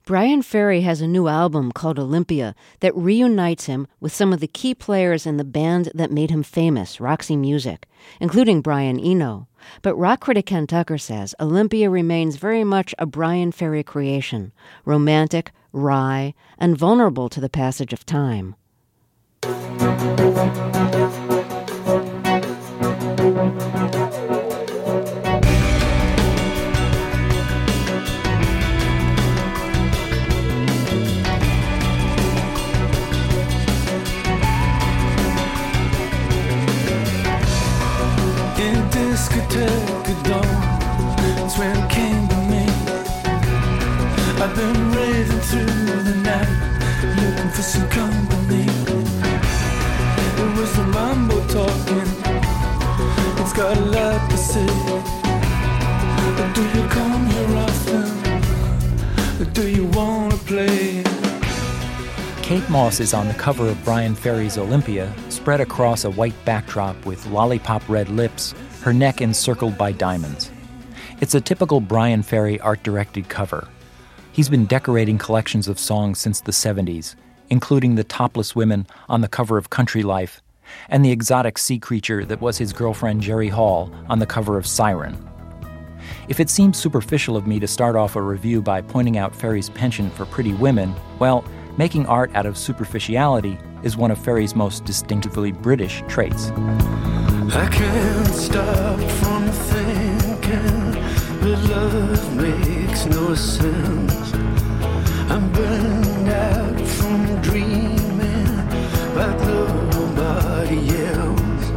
Bryan Ferry has a new album called Olympia that reunites him with some of the key players in the band that made him famous, Roxy Music, including Brian Eno. But rock critic Ken Tucker says Olympia remains very much a Bryan Ferry creation, romantic, wry, and vulnerable to the passage of time. Discotheque dawn, that's when it came to me. I've been raving through the night, looking for some company. It was the mambo talking, it's got a lot to say. But do you come here often, or do you want to play? Kate Moss is on the cover of Bryan Ferry's Olympia, spread across a white backdrop with lollipop red lips, her neck encircled by diamonds. It's a typical Bryan Ferry art-directed cover. He's been decorating collections of songs since the 70s, including the topless women on the cover of Country Life and the exotic sea creature that was his girlfriend Jerry Hall on the cover of Siren. If it seems superficial of me to start off a review by pointing out Ferry's penchant for pretty women, well, making art out of superficiality is one of Ferry's most distinctively British traits. I can't stop from thinking that love makes no sense. I'm burned out from dreaming like nobody else.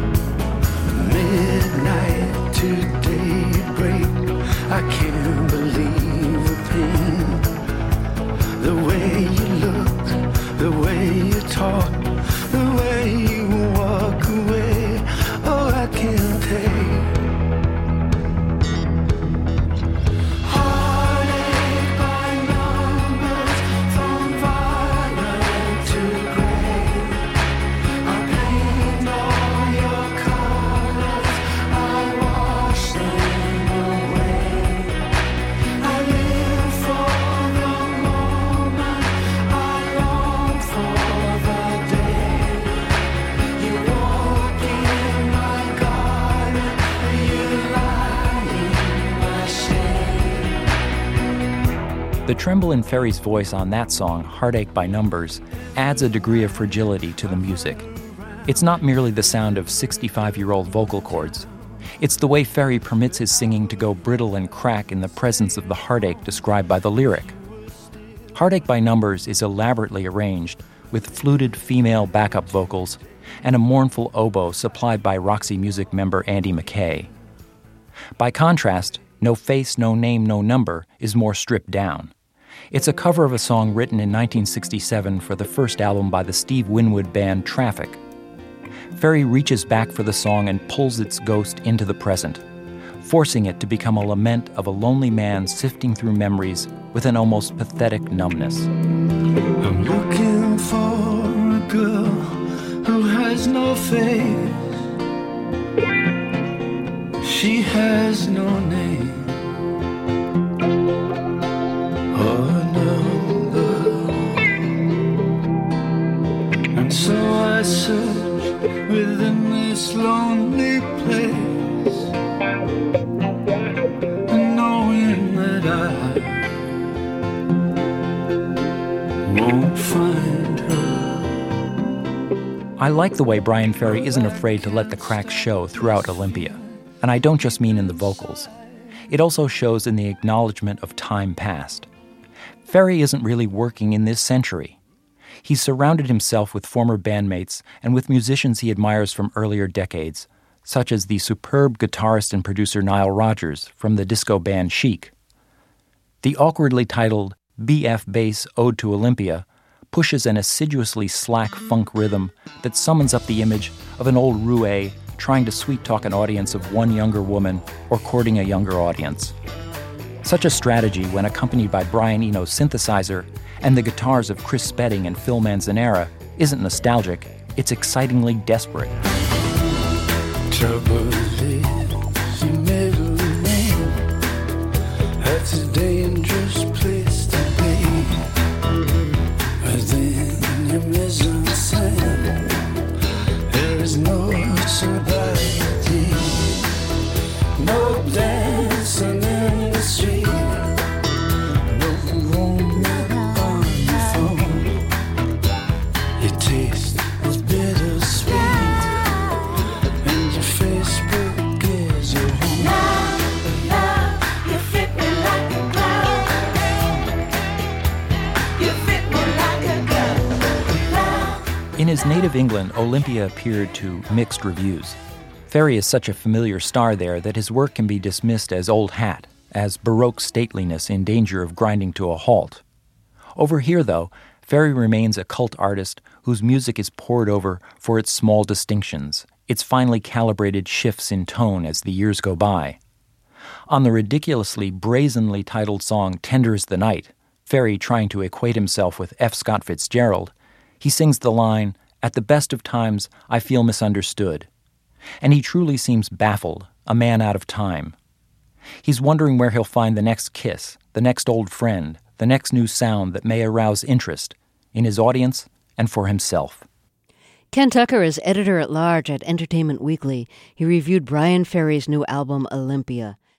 Midnight to daybreak, I can't believe the pain. The way you look, the way you talk, the way you walk away, oh, I can't take. Heartache by numbers, from violet to gray. I paint all your colors, I wash them away. I live for the moment, I long for the day. You walk in my garden, you lie in my shade. The tremble in Ferry's voice on that song, Heartache by Numbers, adds a degree of fragility to the music. It's not merely the sound of 65-year-old vocal cords. It's the way Ferry permits his singing to go brittle and crack in the presence of the heartache described by the lyric. Heartache by Numbers is elaborately arranged, with fluted female backup vocals and a mournful oboe supplied by Roxy Music member Andy McKay. By contrast, No Face, No Name, No Number is more stripped down. It's a cover of a song written in 1967 for the first album by the Steve Winwood band Traffic. Ferry reaches back for the song and pulls its ghost into the present, forcing it to become a lament of a lonely man sifting through memories with an almost pathetic numbness. I'm looking for a girl who has no face. She has no name or number. And so I search within this lonely place, and knowing that I won't find her. I like the way Bryan Ferry isn't afraid to let the cracks show throughout Olympia. And I don't just mean in the vocals. It also shows in the acknowledgement of time past. Ferry isn't really working in this century. He's surrounded himself with former bandmates and with musicians he admires from earlier decades, such as the superb guitarist and producer Nile Rodgers from the disco band Chic. The awkwardly titled BF Bass Ode to Olympia pushes an assiduously slack funk rhythm that summons up the image of an old roue trying to sweet-talk an audience of one younger woman or courting a younger audience. Such a strategy, when accompanied by Brian Eno's synthesizer and the guitars of Chris Spedding and Phil Manzanera, isn't nostalgic, it's excitingly desperate. Trouble is your middle name. That's a dangerous place to be. In his native England, Olympia appeared to mixed reviews. Ferry is such a familiar star there that his work can be dismissed as old hat, as Baroque stateliness in danger of grinding to a halt. Over here, though, Ferry remains a cult artist whose music is pored over for its small distinctions, its finely calibrated shifts in tone as the years go by. On the ridiculously brazenly titled song Tender is the Night, Ferry trying to equate himself with F. Scott Fitzgerald, he sings the line, "At the best of times, I feel misunderstood." And he truly seems baffled, a man out of time. He's wondering where he'll find the next kiss, the next old friend, the next new sound that may arouse interest in his audience and for himself. Ken Tucker is editor-at-large at Entertainment Weekly. He reviewed Bryan Ferry's new album, Olympia.